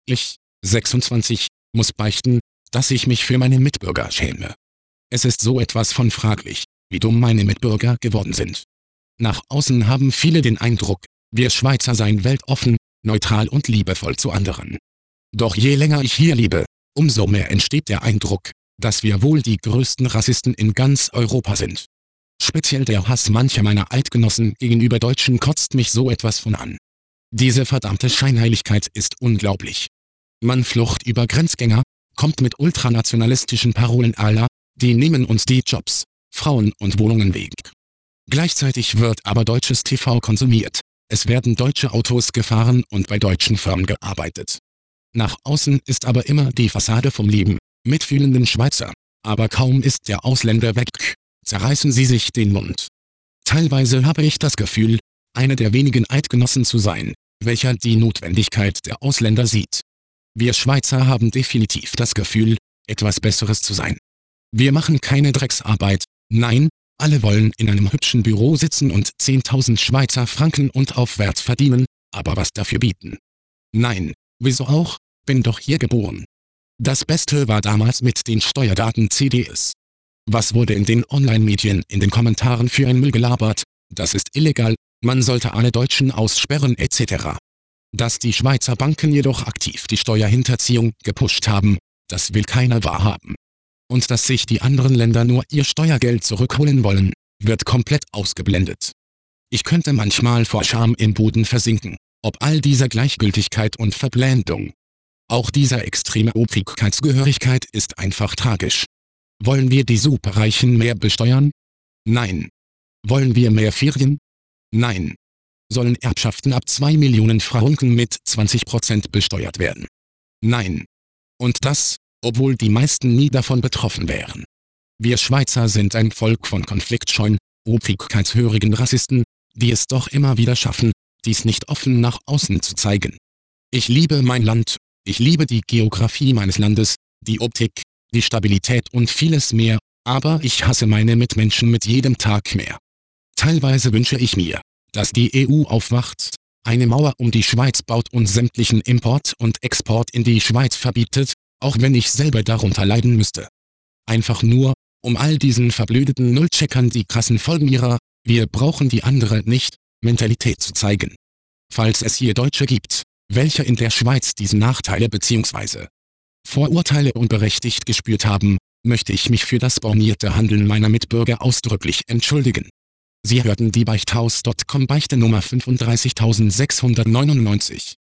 Ich, 26, muss beichten, dass ich mich für meine Mitbürger schäme. Es ist so etwas von fraglich, wie dumm meine Mitbürger geworden sind. Nach außen haben viele den Eindruck, wir Schweizer seien weltoffen, neutral und liebevoll zu anderen. Doch je länger ich hier lebe, umso mehr entsteht der Eindruck, dass wir wohl die größten Rassisten in ganz Europa sind. Speziell der Hass mancher meiner Eidgenossen gegenüber Deutschen kotzt mich so etwas von an. Diese verdammte Scheinheiligkeit ist unglaublich. Man flucht über Grenzgänger, kommt mit ultranationalistischen Parolen aller, die nehmen uns die Jobs, Frauen und Wohnungen weg. Gleichzeitig wird aber deutsches TV konsumiert, es werden deutsche Autos gefahren und bei deutschen Firmen gearbeitet. Nach außen ist aber immer die Fassade vom lieben, mitfühlenden Schweizer, aber kaum ist der Ausländer weg, zerreißen sie sich den Mund. Teilweise habe ich das Gefühl, einer der wenigen Eidgenossen zu sein, welcher die Notwendigkeit der Ausländer sieht. Wir Schweizer haben definitiv das Gefühl, etwas Besseres zu sein. Wir machen keine Drecksarbeit, nein, alle wollen in einem hübschen Büro sitzen und 10.000 Schweizer Franken und aufwärts verdienen, aber was dafür bieten. Nein, wieso auch, bin doch hier geboren. Das Beste war damals mit den Steuerdaten-CDs. Was wurde in den Online-Medien in den Kommentaren für ein Müll gelabert, das ist illegal, man sollte alle Deutschen aussperren etc. Dass die Schweizer Banken jedoch aktiv die Steuerhinterziehung gepusht haben, das will keiner wahrhaben. Und dass sich die anderen Länder nur ihr Steuergeld zurückholen wollen, wird komplett ausgeblendet. Ich könnte manchmal vor Scham im Boden versinken, ob all dieser Gleichgültigkeit und Verblendung. Auch dieser extreme Obrigkeitsgehörigkeit ist einfach tragisch. Wollen wir die Superreichen mehr besteuern? Nein. Wollen wir mehr Ferien? Nein. Sollen Erbschaften ab 2 Millionen Franken mit 20% besteuert werden? Nein. Und das, obwohl die meisten nie davon betroffen wären. Wir Schweizer sind ein Volk von konfliktscheuen, obrigkeitshörigen Rassisten, die es doch immer wieder schaffen, dies nicht offen nach außen zu zeigen. Ich liebe mein Land, ich liebe die Geografie meines Landes, die Optik, die Stabilität und vieles mehr, aber ich hasse meine Mitmenschen mit jedem Tag mehr. Teilweise wünsche ich mir, dass die EU aufwacht, eine Mauer um die Schweiz baut und sämtlichen Import und Export in die Schweiz verbietet, auch wenn ich selber darunter leiden müsste. Einfach nur, um all diesen verblödeten Nullcheckern die krassen Folgen ihrer „Wir brauchen die andere nicht" Mentalität zu zeigen. Falls es hier Deutsche gibt, welche in der Schweiz diese Nachteile bzw. Vorurteile unberechtigt gespürt haben, möchte ich mich für das bornierte Handeln meiner Mitbürger ausdrücklich entschuldigen. Sie hörten die Beichthaus.com Beichte Nummer 35699.